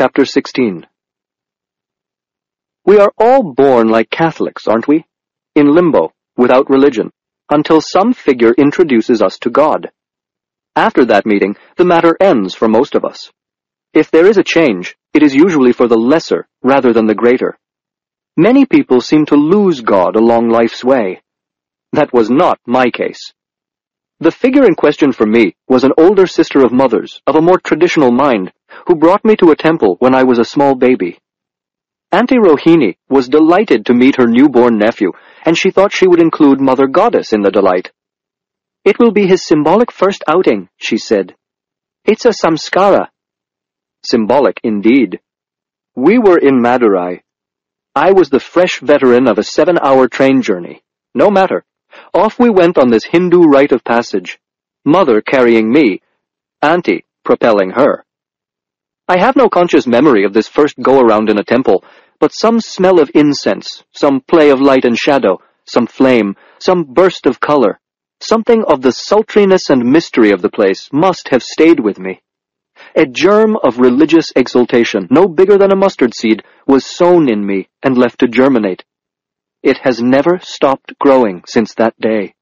chapter 16. We are all born like Catholics, aren't we? In limbo, without religion, until some figure introduces us to God. After that meeting, the matter ends for most of us. If there is a change, it is usually for the lesser rather than the greater. Many people seem to lose God along life's way. That was not my case. The figure in question for me was an older sister of mother's, of a more traditional mind, who brought me to a temple when I was a small baby. Auntie Rohini was delighted to meet her newborn nephew, and she thought she would include Mother Goddess in the delight. "It will be his symbolic first outing," she said. "It's a samskara." Symbolic indeed. We were in Madurai. I was the fresh veteran of a 7-hour train journey. No matter. Off we went on this Hindu rite of passage, Mother carrying me, Auntie propelling her. I have no conscious memory of this first go-around in a temple, but some smell of incense, some play of light and shadow, some flame, some burst of color, something of the sultriness and mystery of the place must have stayed with me. A germ of religious exultation, no bigger than a mustard seed, was sown in me and left to germinate. It has never stopped growing since that day.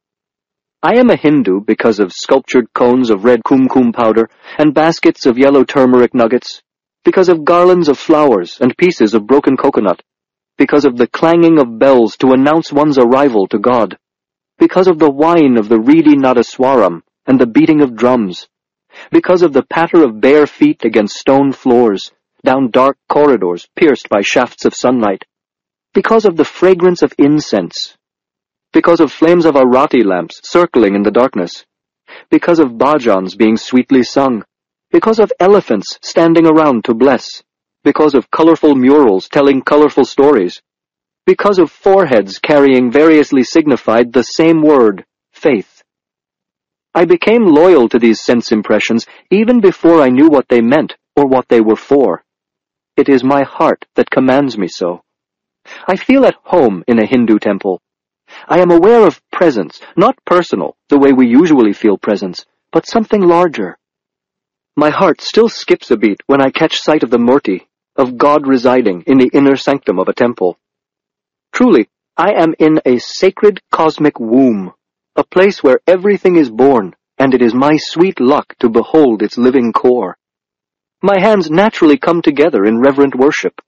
I am a Hindu because of sculptured cones of red kumkum powder and baskets of yellow turmeric nuggets, because of garlands of flowers and pieces of broken coconut, because of the clanging of bells to announce one's arrival to God, because of the whine of the reedy nadaswaram and the beating of drums, because of the patter of bare feet against stone floors, down dark corridors pierced by shafts of sunlight, because of the fragrance of incense, because of flames of arati lamps circling in the darkness, because of bhajans being sweetly sung, because of elephants standing around to bless, because of colorful murals telling colorful stories, because of foreheads carrying variously signified the same word, faith. I became loyal to these sense impressions even before I knew what they meant or what they were for. It is my heart that commands me so. I feel at home in a Hindu temple. I am aware of presence, not personal, the way we usually feel presence, but something larger. My heart still skips a beat when I catch sight of the Murti, of God residing in the inner sanctum of a temple. Truly, I am in a sacred cosmic womb, a place where everything is born, and it is my sweet luck to behold its living core. My hands naturally come together in reverent worship.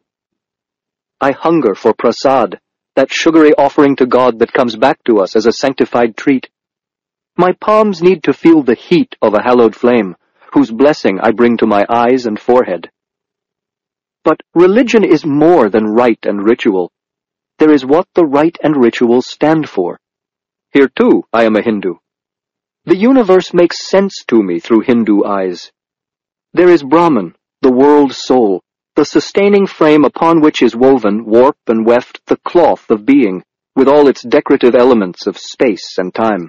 I hunger for prasad, that sugary offering to God that comes back to us as a sanctified treat. My palms need to feel the heat of a hallowed flame, whose blessing I bring to my eyes and forehead. But religion is more than rite and ritual. There is what the rite and ritual stand for. Here too I am a Hindu. The universe makes sense to me through Hindu eyes. There is Brahman, the world soul, the sustaining frame upon which is woven, warp and weft, the cloth of being, with all its decorative elements of space and time.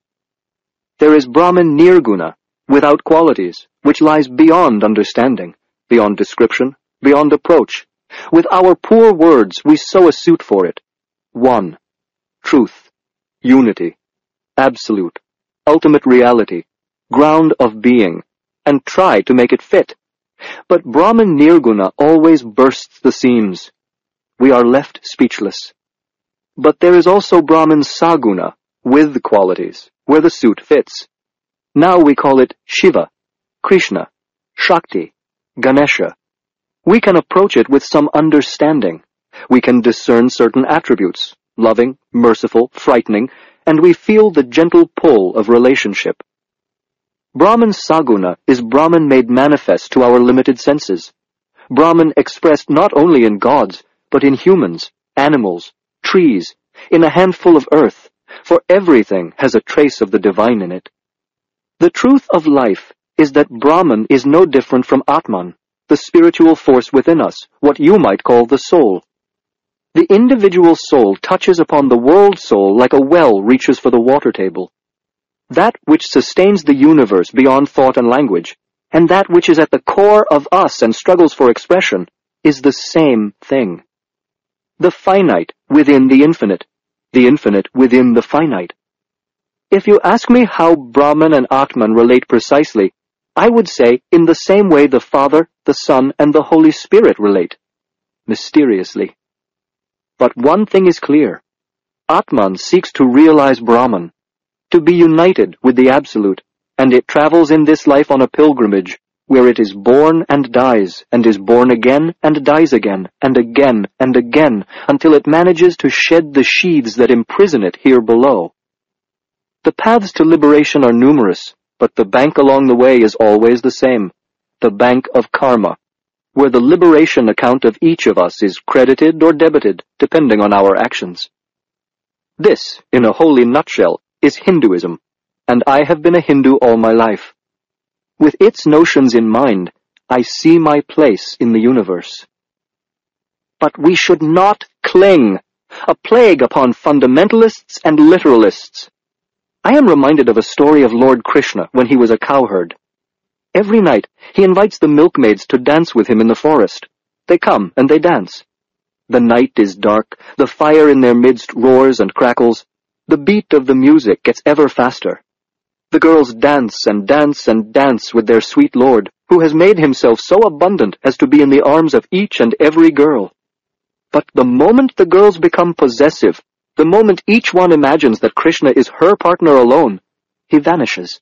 There is Brahman Nirguna, without qualities, which lies beyond understanding, beyond description, beyond approach. With our poor words we sew a suit for it. One, truth, unity, absolute, ultimate reality, ground of being, and try to make it fit. But Brahman Nirguna always bursts the seams. We are left speechless. But there is also Brahman Saguna, with qualities, where the suit fits. Now we call it Shiva, Krishna, Shakti, Ganesha. We can approach it with some understanding. We can discern certain attributes, loving, merciful, frightening, and we feel the gentle pull of relationship. Brahman Saguna is Brahman made manifest to our limited senses. Brahman expressed not only in gods, but in humans, animals, trees, in a handful of earth, for everything has a trace of the divine in it. The truth of life is that Brahman is no different from Atman, the spiritual force within us, what you might call the soul. The individual soul touches upon the world soul like a well reaches for the water table. That which sustains the universe beyond thought and language, and that which is at the core of us and struggles for expression, is the same thing. The finite within the infinite within the finite. If you ask me how Brahman and Atman relate precisely, I would say in the same way the Father, the Son, and the Holy Spirit relate, mysteriously. But one thing is clear. Atman seeks to realize Brahman, to be united with the Absolute, and it travels in this life on a pilgrimage, where it is born and dies, and is born again and dies again, and again and again, until it manages to shed the sheaths that imprison it here below. The paths to liberation are numerous, but the bank along the way is always the same, the bank of karma, where the liberation account of each of us is credited or debited, depending on our actions. This, in a holy nutshell, is Hinduism, and I have been a Hindu all my life. With its notions in mind, I see my place in the universe. But we should not cling, a plague upon fundamentalists and literalists. I am reminded of a story of Lord Krishna when he was a cowherd. Every night, he invites the milkmaids to dance with him in the forest. They come and they dance. The night is dark, the fire in their midst roars and crackles. The beat of the music gets ever faster. The girls dance and dance and dance with their sweet lord, who has made himself so abundant as to be in the arms of each and every girl. But the moment the girls become possessive, the moment each one imagines that Krishna is her partner alone, he vanishes.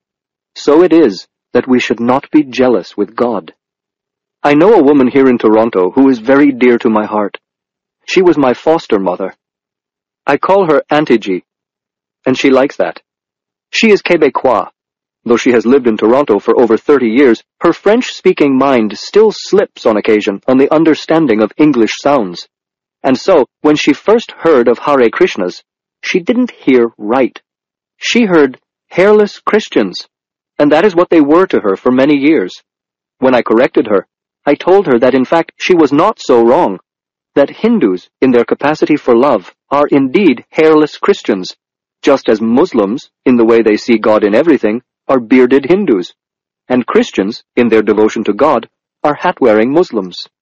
So it is that we should not be jealous with God. I know a woman here in Toronto who is very dear to my heart. She was my foster mother. I call her Auntie G, and she likes that. She is Québécois. Though she has lived in Toronto for over 30 years, her French-speaking mind still slips on occasion on the understanding of English sounds. And so, when she first heard of Hare Krishnas, she didn't hear right. She heard hairless Christians, and that is what they were to her for many years. When I corrected her, I told her that in fact she was not so wrong, that Hindus, in their capacity for love, are indeed hairless Christians, just as Muslims, in the way they see God in everything, are bearded Hindus, and Christians, in their devotion to God, are hat-wearing Muslims.